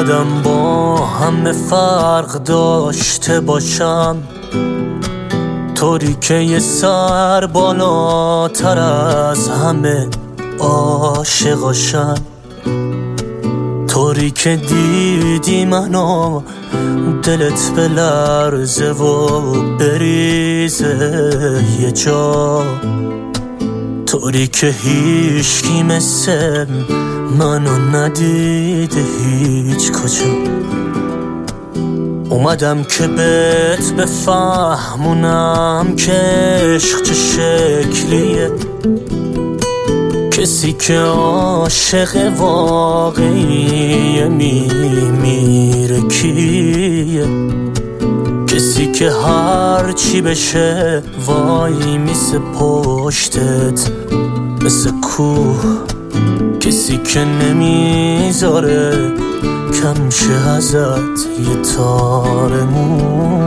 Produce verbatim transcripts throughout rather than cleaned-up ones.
اومدم با همه فرق داشته باشم، طوری که یه سر بالاتر از همه عاشقاشم، طوری که دیدی منو دلت بلرزه و بریزه یه جا، طوری که هیچکی مثل منو ندیده هیچ کجا. اومدم که بهت بفهمونم که عشق چه شکلیه، کسی که عاشق واقعیه میمیره کیه، کسی که هر چی بشه وای میسه پشتت مثل کوه، کسی که نمیذاره کم شه ازت یه تار مو.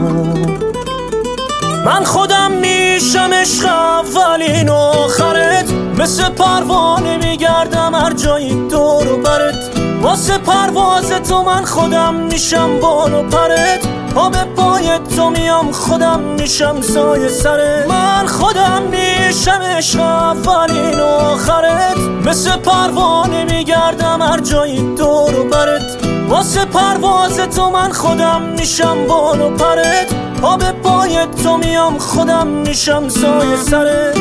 من خودم میشم عشق اولین و آخرت، مثل پروانه میگردم هر جایی دور و برت، واسه پرواز تو من خودم میشم بال و پرت، آب پایت تو میام خودم میشم سایه سرت. من خودم میشم عشق اولین و آخرت، مثل پروانه میگردم هر جایی دور و برت، واسه پرواز تو من خودم میشم بال و پرت، آب پایت تو میام خودم میشم سایه سرت.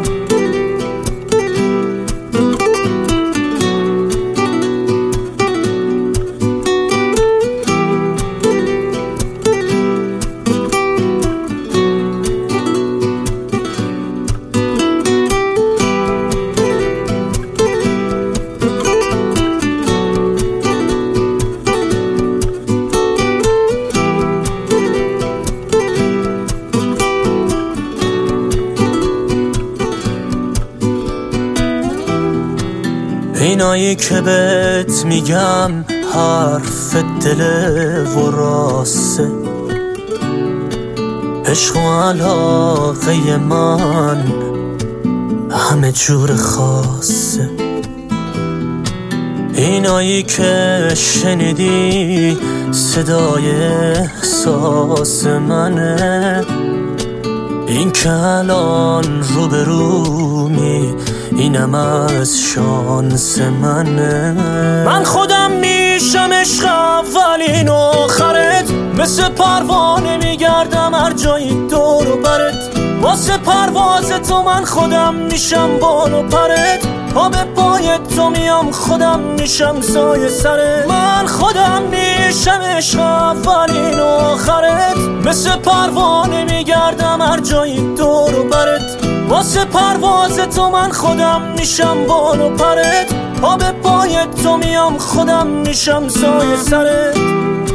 اینایی که بهت میگم حرف دل و راسته، عشق و علاقه من همه جور خاصه. اینایی که شنیدی صدای احساس منه، این که الان روبرومی اینم از شانس منه. من خودم میشم عشق اولین و آخرت، مثل پروانه میگردم هر جایی دور و برت، واسه پرواز تو من خودم میشم بال و پرت، آب پایت تو میام خودم میشم سایه سرت. من خودم میشم عشق اولین و آخرت، مثل پروانه میگردم هر جایی دور و برت، واسه پرواز تو من خودم میشم بال و پرت، آب پایت تو میام خودم میشم سایه سرت.